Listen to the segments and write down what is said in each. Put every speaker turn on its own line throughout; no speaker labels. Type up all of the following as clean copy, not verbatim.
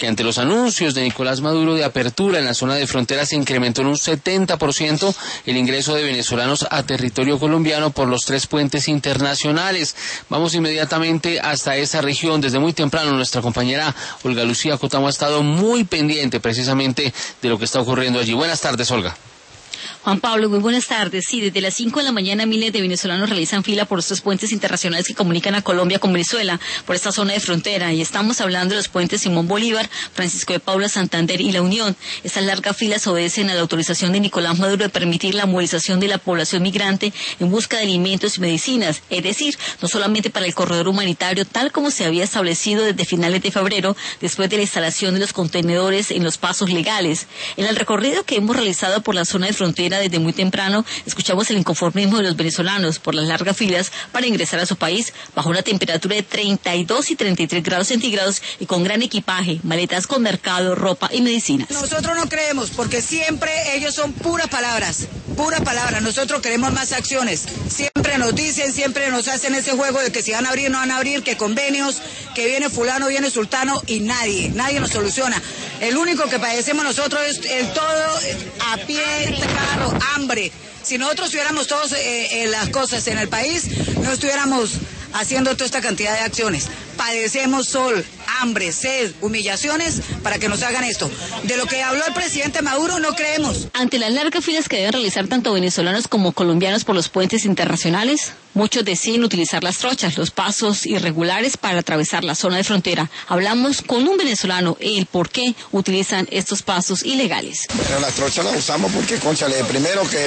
que ante los anuncios de Nicolás Maduro de apertura en la zona de frontera se incrementó en un 70% el ingreso de venezolanos a territorio colombiano por los 3 puentes internacionales. Vamos inmediatamente hasta esa región. Desde muy temprano nuestra compañera Olga Lucía Cotamo ha estado muy pendiente precisamente de lo que está ocurriendo allí. Buenas tardes, Olga.
Juan Pablo, muy buenas tardes. Sí, desde las 5 de la mañana miles de venezolanos realizan fila por estos puentes internacionales que comunican a Colombia con Venezuela, por esta zona de frontera. Y estamos hablando de los puentes Simón Bolívar, Francisco de Paula, Santander y La Unión. Estas largas filas obedecen a la autorización de Nicolás Maduro de permitir la movilización de la población migrante en busca de alimentos y medicinas. Es decir, no solamente para el corredor humanitario, tal como se había establecido desde finales de febrero, después de la instalación de los contenedores en los pasos legales. En el recorrido que hemos realizado por la zona de frontera desde muy temprano, escuchamos el inconformismo de los venezolanos por las largas filas para ingresar a su país bajo una temperatura de 32 y 33 grados centígrados y con gran equipaje, maletas con mercado, ropa y medicinas.
Nosotros no creemos, porque siempre ellos son puras palabras. Nosotros queremos más acciones. Siempre nos dicen, siempre nos hacen ese juego de que si van a abrir, no van a abrir, que convenios, que viene fulano, viene sultano, y nadie nos soluciona. El único que padecemos nosotros es el todo a pie, carro, hambre. Si nosotros tuviéramos todas las cosas en el país, no estuviéramos haciendo toda esta cantidad de acciones. Padecemos sol, hambre, sed, humillaciones para que nos hagan esto. De lo que habló el presidente Maduro no creemos.
Ante las largas filas que deben realizar tanto venezolanos como colombianos por los puentes internacionales, muchos deciden utilizar las trochas, los pasos irregulares para atravesar la zona de frontera. Hablamos con un venezolano el por qué utilizan estos pasos ilegales.
Bueno, las trochas las usamos porque, cónchale, primero que es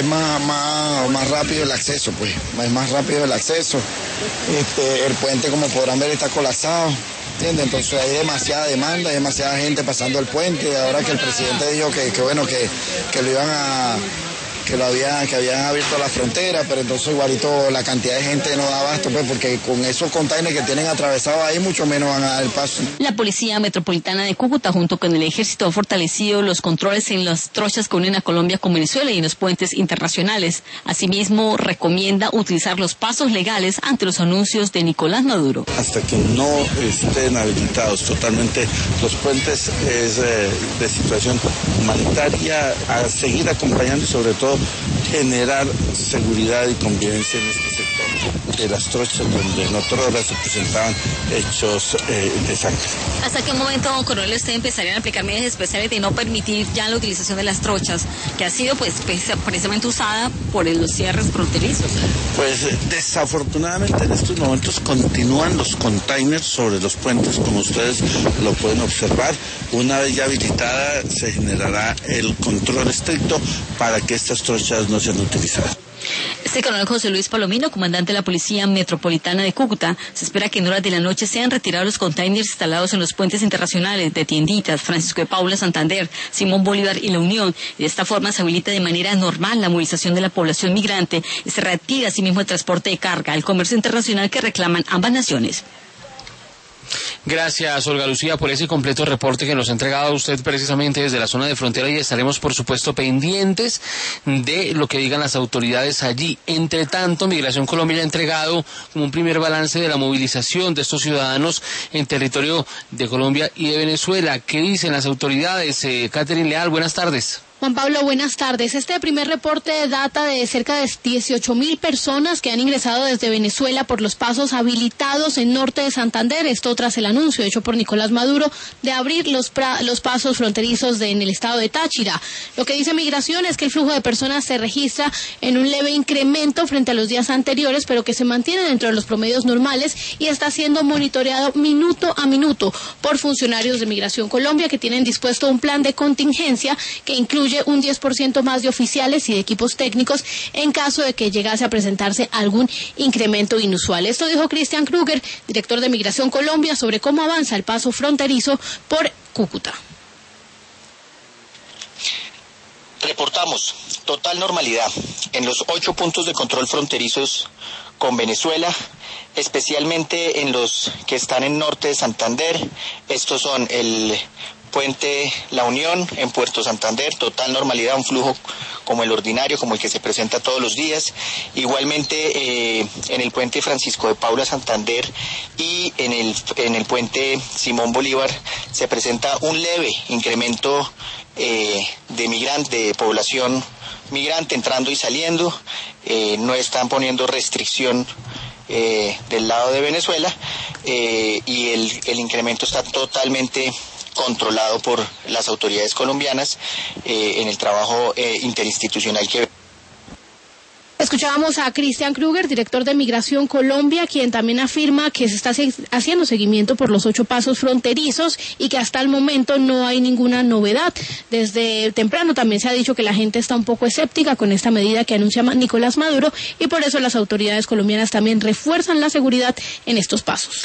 más rápido el acceso, pues, es más rápido el acceso. El puente, como podrán ver, está colapsado, ¿entiendes? Entonces hay demasiada demanda, hay demasiada gente pasando el puente. Ahora que el presidente dijo que lo iban a... que habían abierto la frontera, pero entonces igualito la cantidad de gente no da abasto, pues, porque con esos containers que tienen atravesados ahí, mucho menos van a dar el paso.
La Policía Metropolitana de Cúcuta, junto con el Ejército, ha fortalecido los controles en las trochas que unen a Colombia con Venezuela y en los puentes internacionales. Asimismo, recomienda utilizar los pasos legales ante los anuncios de Nicolás Maduro.
Hasta que no estén habilitados totalmente los puentes, es de situación humanitaria, a seguir acompañando y sobre todo generar seguridad y convivencia en este sector de las trochas donde en otras horas se presentaban hechos de sangre.
¿Hasta qué momento, don Coronel, usted empezarían a aplicar medidas especiales de no permitir ya la utilización de las trochas, que ha sido pues precisamente usada por los cierres fronterizos?
Pues desafortunadamente en estos momentos continúan los containers sobre los puentes, como ustedes lo pueden observar. Una vez ya habilitada se generará el control estricto para que estas trochas no sean utilizadas.
Este coronel José Luis Palomino, comandante de la Policía Metropolitana de Cúcuta, se espera que en horas de la noche sean retirados los containers instalados en los puentes internacionales de Tienditas, Francisco de Paula, Santander, Simón Bolívar y La Unión. Y de esta forma se habilita de manera normal la movilización de la población migrante y se reactiva asimismo el transporte de carga, el comercio internacional que reclaman ambas naciones.
Gracias, Olga Lucía, por ese completo reporte que nos ha entregado usted precisamente desde la zona de frontera, y estaremos, por supuesto, pendientes de lo que digan las autoridades allí. Entre tanto, Migración Colombia ha entregado como un primer balance de la movilización de estos ciudadanos en territorio de Colombia y de Venezuela. ¿Qué dicen las autoridades? Catherine Leal, buenas tardes.
Juan Pablo, buenas tardes. Este primer reporte data de cerca de 18.000 personas que han ingresado desde Venezuela por los pasos habilitados en norte de Santander. Esto tras el anuncio hecho por Nicolás Maduro de abrir los pasos fronterizos en el estado de Táchira. Lo que dice Migración es que el flujo de personas se registra en un leve incremento frente a los días anteriores, pero que se mantiene dentro de los promedios normales y está siendo monitoreado minuto a minuto por funcionarios de Migración Colombia, que tienen dispuesto un plan de contingencia que incluye un 10% más de oficiales y de equipos técnicos en caso de que llegase a presentarse algún incremento inusual. Esto dijo Cristian Kruger, director de Migración Colombia, sobre cómo avanza el paso fronterizo por Cúcuta.
Reportamos total normalidad en los 8 puntos de control fronterizos con Venezuela, especialmente en los que están en norte de Santander. Estos son el puente La Unión en Puerto Santander, total normalidad, un flujo como el ordinario, como el que se presenta todos los días. Igualmente en el puente Francisco de Paula Santander y en el puente Simón Bolívar se presenta un leve incremento de población migrante entrando y saliendo. No están poniendo restricción del lado de Venezuela y el incremento está totalmente controlado por las autoridades colombianas en el trabajo interinstitucional que...
Escuchábamos a Cristian Kruger, director de Migración Colombia, quien también afirma que se está haciendo seguimiento por los 8 pasos fronterizos y que hasta el momento no hay ninguna novedad. Desde temprano también se ha dicho que la gente está un poco escéptica con esta medida que anuncia Nicolás Maduro y por eso las autoridades colombianas también refuerzan la seguridad en estos pasos.